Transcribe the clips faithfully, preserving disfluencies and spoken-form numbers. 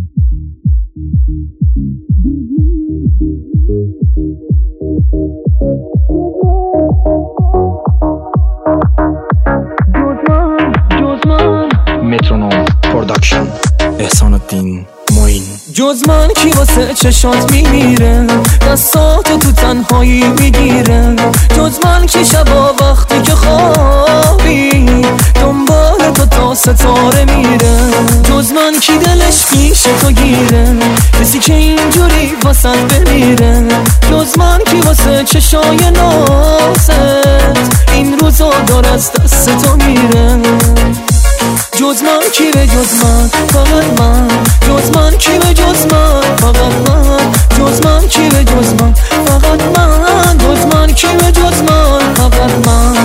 مترونوم پروداکشن، احسان الدین معین. جز من کی واسه چشات میمیره، دستاتو تو تنهایی میگیره. جز من کی شبا وقتی که خوابی دنبال تو تا ستاره میره. جز من کی دلش پیش تو گیره، کسی که اینجوری واسه بمیره. جز من کی واسه چشای نازت این روزا دار از دست تو میره. جز من کی به جز من، فقط من. جز من کی به جز من، فقط من. جز من کی به جز من، فقط من. جز من کی به جز من، فقط من.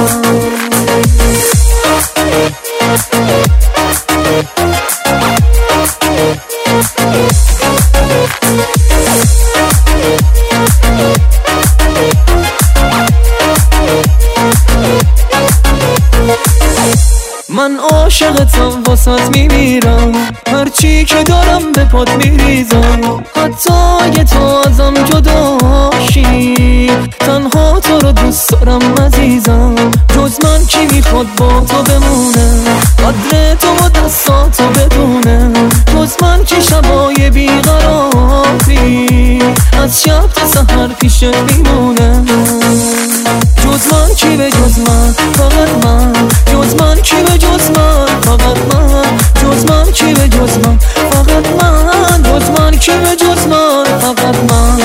من عاشقتم واسط میمیرم، هرچی که دارم به پات میریزم. حتی اگه تو ازم جداشی تنها تو رو دوست دارم عزیزم. جز من کی میخواد با تو بمونه، قدر تو با دستاتو بدونه. جز من کی شبای بیقراری از شب تا سحر پیشت میمونه. جز من کی به جز من، فقط من. جز من کی به جز من، فقط من. جز من کی به جز من، فقط من. جز من کی به جز من، فقط من.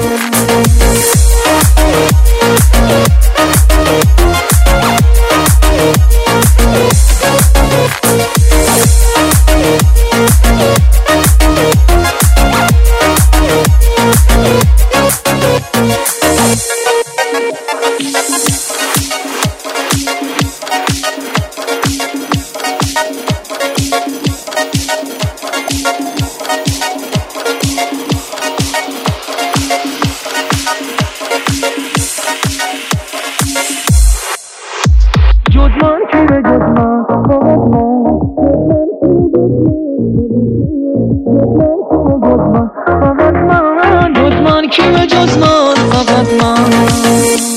جز من کی به جز من، فقط من. جز من کی به جز من، فقط من.